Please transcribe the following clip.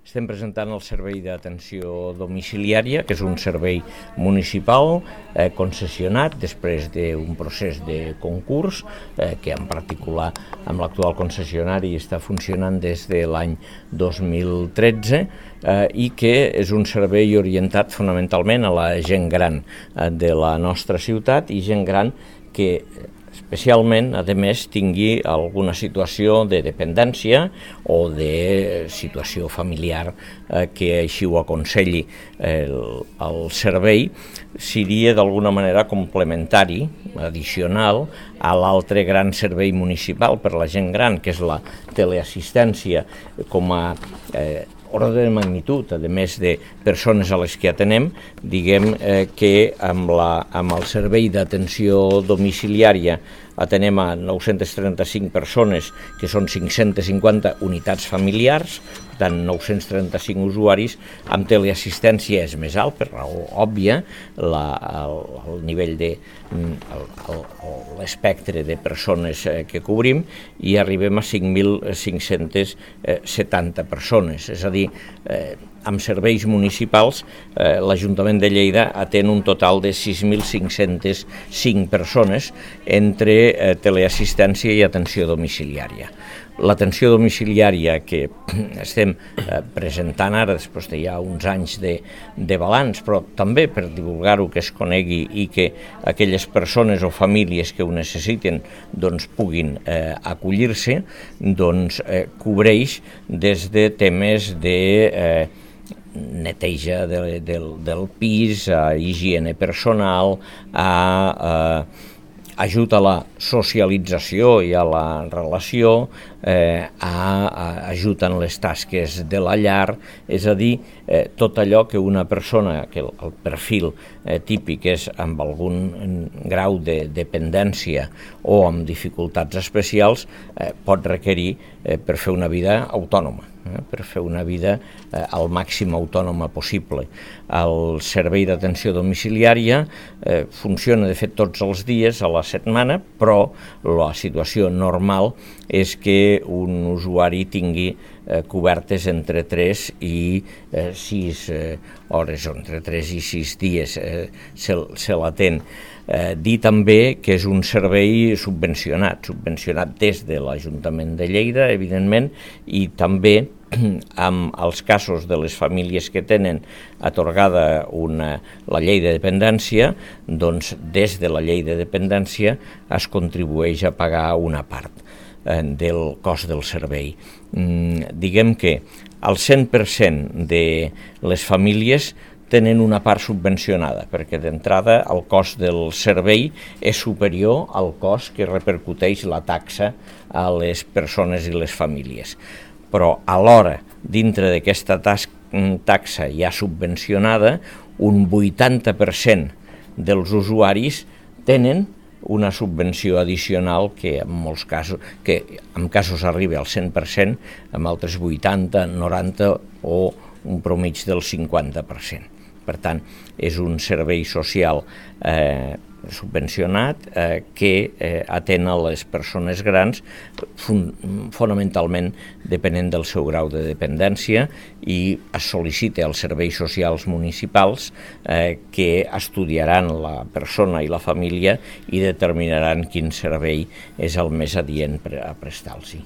estem presentant el servei d'atenció domiciliària, que és un servei municipal concessionat després d'un procés de concurs que en particular amb l'actual concessionari està funcionant des de l'any 2013 i que és un servei orientat fonamentalment a la gent gran de la nostra ciutat i gent gran que especialment, a més, tingui alguna situació de dependència o de situació familiar que així ho aconselli el servei, seria d'alguna manera complementari, addicional, a l'altre gran servei municipal per la gent gran, que és la teleassistència com a ordre de magnitud, a més de persones a les que atenem, diguem que amb el servei d'atenció domiciliària atenem a 935 persones, que són 550 unitats familiars, per tant 935 usuaris. Amb teleassistència és més alt, per raó òbvia, el nivell l'espectre de persones que cobrim, i arribem a 5.570 persones, és a dir, amb serveis municipals, l'Ajuntament de Lleida atén un total de 6.505 persones entre teleassistència i atenció domiciliària. L'atenció domiciliària que estem presentant ara, després de ja uns anys de balanç, però també per divulgar-ho, que es conegui i que aquelles persones o famílies que ho necessiten puguin acollir-se, cobreix des de temes de neteja del pis, a higiene personal, a ajut a la socialització i a la relació, ajut en les tasques de la llar, és a dir, tot allò que una persona, que el perfil típic és amb algun grau de dependència o amb dificultats especials, pot requerir per fer una vida autònoma, per fer una vida al màxim autònoma possible. El servei d'atenció domiciliària funciona de fet tots els dies a la setmana, però la situació normal és que un usuari tingui cobertes entre 3 i 6 hores, o entre 3 i 6 dies se l'atén. Dir també que és un servei subvencionat des de l'Ajuntament de Lleida, evidentment, i també amb els casos de les famílies que tenen atorgada la llei de dependència, doncs des de la llei de dependència es contribueix a pagar una part del cost del servei. Diguem que el 100% de les famílies tenen una part subvencionada, perquè d'entrada el cost del servei és superior al cost que repercuteix la taxa a les persones i les famílies. Però alhora, dintre d'aquesta taxa ja subvencionada, un 80% dels usuaris tenen una subvenció addicional que en molts casos, que en casos arriba al 100%, en altres 80, 90 o un promig del 50%. Per tant, és un servei social subvencionat que atén a les persones grans fonamentalment depenent del seu grau de dependència, i es sol·licita als serveis socials municipals que estudiaran la persona i la família i determinaran quin servei és el més adient a prestar-los.